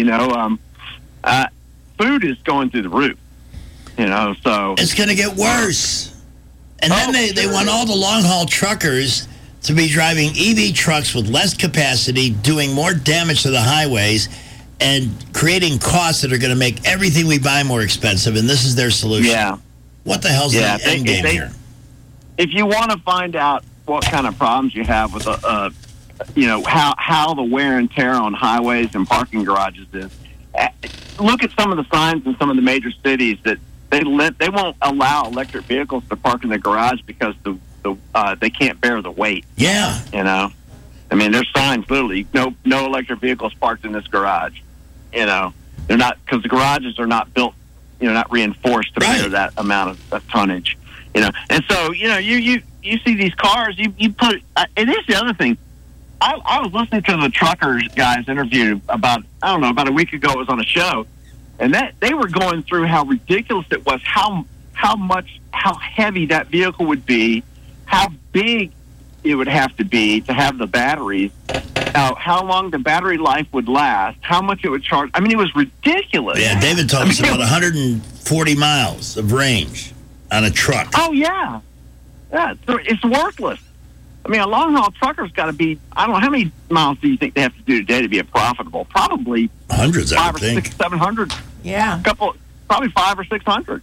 food is going through the roof, so. It's going to get worse. And then they want all the long-haul truckers to be driving EV trucks with less capacity, doing more damage to the highways, and creating costs that are going to make everything we buy more expensive, and this is their solution. Yeah. What the hell's the end game here? If you want to find out what kind of problems you have with, how the wear and tear on highways and parking garages is, look at some of the signs in some of the major cities that they won't allow electric vehicles to park in the garage because they can't bear the weight. Yeah. I mean, there's signs literally, no electric vehicles parked in this garage. They're not, because the garages are not built, not reinforced to bear that amount of tonnage. And so, you see these cars, you put, and here's the other thing. I was listening to the truckers guys interview about a week ago. It was on a show, and that they were going through how ridiculous it was, how heavy that vehicle would be, how big it would have to be to have the batteries, how long the battery life would last, how much it would charge. I mean, it was ridiculous. Yeah, David told us about 140 miles of range on a truck. Oh, yeah. Yeah, it's worthless. I mean, a long-haul trucker's got to be, I don't know, how many miles do you think they have to do today to be profitable? Probably hundreds, I would think. 500 or 700. Yeah. Probably 500 or 600.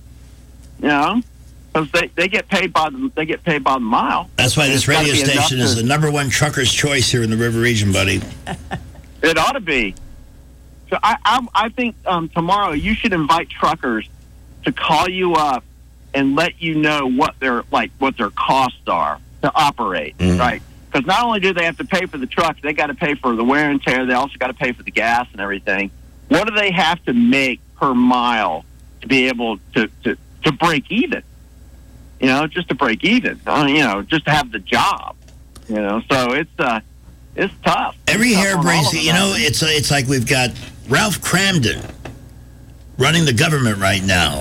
Because they get paid by the mile. That's why this radio station is the number one trucker's choice here in the River Region, buddy. It ought to be. So I think tomorrow you should invite truckers to call you up and let you know what their costs are to operate, right? Because not only do they have to pay for the truck, they got to pay for the wear and tear. They also got to pay for the gas and everything. What do they have to make per mile to be able to break even? Just to break even. Just to have the job. So it's tough. Every harebrained, it's like we've got Ralph Cramden running the government right now.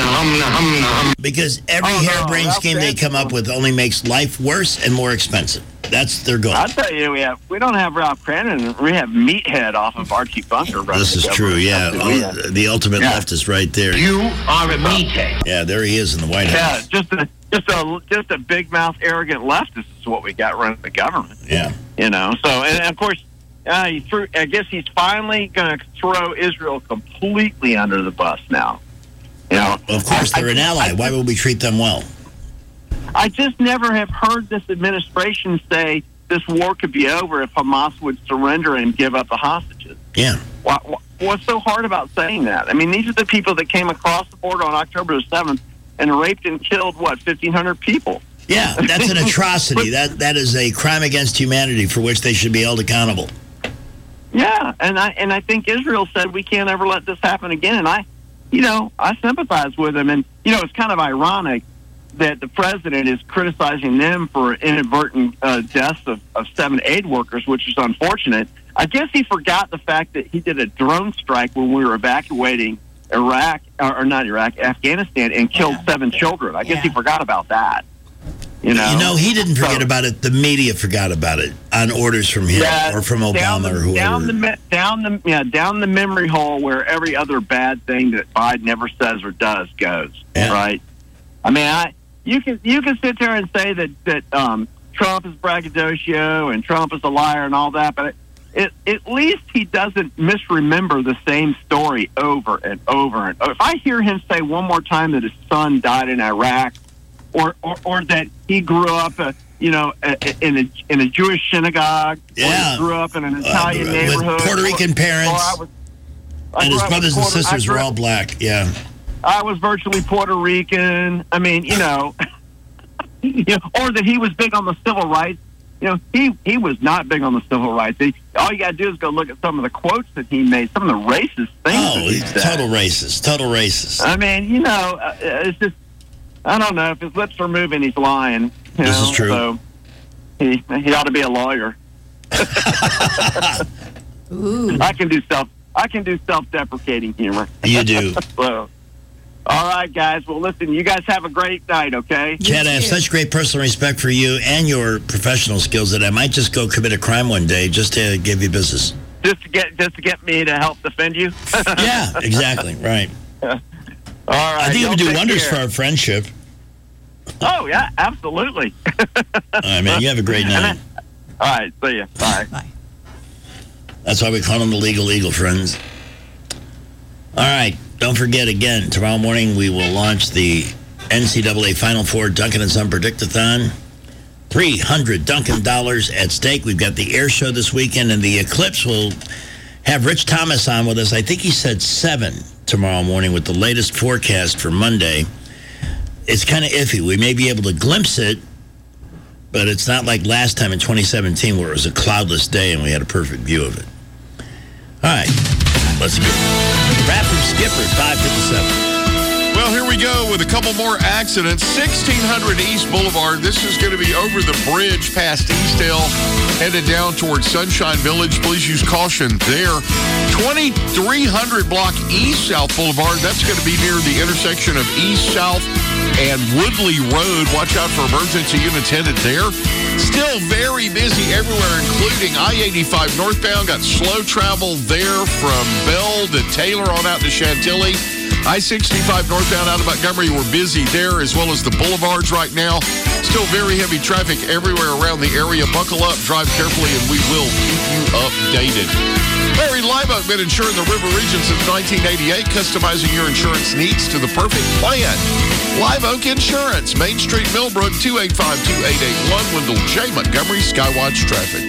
Because every harebrained scheme they come up with only makes life worse and more expensive. That's their goal. I'll tell you, we don't have Ralph Cramden. We have Meathead off of Archie Bunker. This is true, yeah. The ultimate leftist right there. You are a meathead. Yeah, there he is in the White House. Yeah, just a big mouth, arrogant leftist is what we got running the government. Yeah. So, and of course, I guess he's finally going to throw Israel completely under the bus now. Of course, they're an ally. Why would we treat them well? I just never have heard this administration say this war could be over if Hamas would surrender and give up the hostages. Yeah. What's so hard about saying that? I mean, these are the people that came across the border on October the 7th and raped and killed, 1,500 people. Yeah, that's an atrocity. That is a crime against humanity for which they should be held accountable. Yeah, and I think Israel said we can't ever let this happen again. And I sympathize with them. And, it's kind of ironic that the president is criticizing them for inadvertent deaths of 7 aid workers, which is unfortunate. I guess he forgot the fact that he did a drone strike when we were evacuating Afghanistan, and killed 7 children. I guess he forgot about that. He didn't forget about it. The media forgot about it on orders from him or from Obama or whoever. Down the memory hole where every other bad thing that Biden ever says or does goes. Yeah. Right. I mean, you can sit there and say that Trump is braggadocio and Trump is a liar and all that, but at least he doesn't misremember the same story over and over and over. If I hear him say one more time that his son died in Iraq, or that he grew up, in a Jewish synagogue, or he grew up in an Italian neighborhood, with Puerto Rican parents, and his brothers and sisters were all black. Yeah, I was virtually Puerto Rican. I mean, or that he was big on the civil rights. He was not big on the civil rights. All you got to do is go look at some of the quotes that he made, some of the racist things. Oh, he's total racist. I mean, it's just, I don't know. If his lips are moving, he's lying. This is true. So he ought to be a lawyer. Ooh. I can do self-deprecating humor. You do. So, all right, guys. Well, listen, you guys have a great night, okay? Chad, I have such great personal respect for you and your professional skills that I might just go commit a crime one day just to give you business. Just to get me to help defend you? Yeah, exactly. Right. All right. I think it would do wonders for our friendship. Oh, yeah, absolutely. All right, man. You have a great night. All right. See you. Bye. Bye. That's why we call them the Legal Eagle, friends. All right. Don't forget, again, tomorrow morning we will launch the NCAA Final Four Duncan & Son Predict-a-thon. $300 Duncan dollars at stake. We've got the air show this weekend, and the Eclipse will have Rich Thomas on with us. I think he said 7 tomorrow morning with the latest forecast for Monday. It's kind of iffy. We may be able to glimpse it, but it's not like last time in 2017 where it was a cloudless day and we had a perfect view of it. All right, let's go. Wrap from Skipper, 557. Well, here we go with a couple more accidents. 1600 East Boulevard. This is going to be over the bridge past Eastdale, headed down towards Sunshine Village. Please use caution there. 2300 block East South Boulevard. That's going to be near the intersection of East South and Woodley Road. Watch out for emergency units headed there. Still very busy everywhere, including I-85 northbound. Got slow travel there from Bell to Taylor on out to Chantilly. I-65 northbound out of Montgomery, we're busy there, as well as the boulevards right now. Still very heavy traffic everywhere around the area. Buckle up, drive carefully, and we will keep you updated. Larry Live Oak been insuring the River Region since 1988, customizing your insurance needs to the perfect plan. Live Oak Insurance, Main Street, Millbrook, 285-2881, Wendell J. Montgomery, Skywatch Traffic.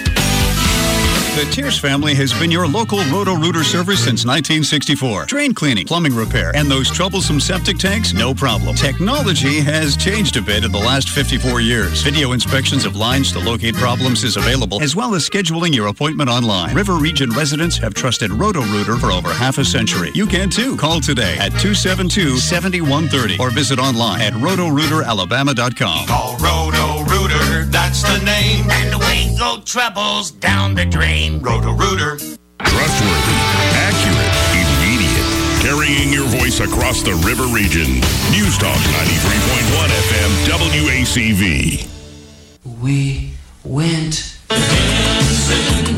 The Tears family has been your local Roto-Rooter service since 1964. Drain cleaning, plumbing repair, and those troublesome septic tanks, no problem. Technology has changed a bit in the last 54 years. Video inspections of lines to locate problems is available, as well as scheduling your appointment online. River Region residents have trusted Roto-Rooter for over half a century. You can too. Call today at 272-7130 or visit online at rotorooteralabama.com. Call Roto-Rooter, that's the name. And away go troubles down the drain. Roto-Rooter. Trustworthy, accurate, immediate. Carrying your voice across the River Region. News Talk 93.1 FM WACV. We went dancing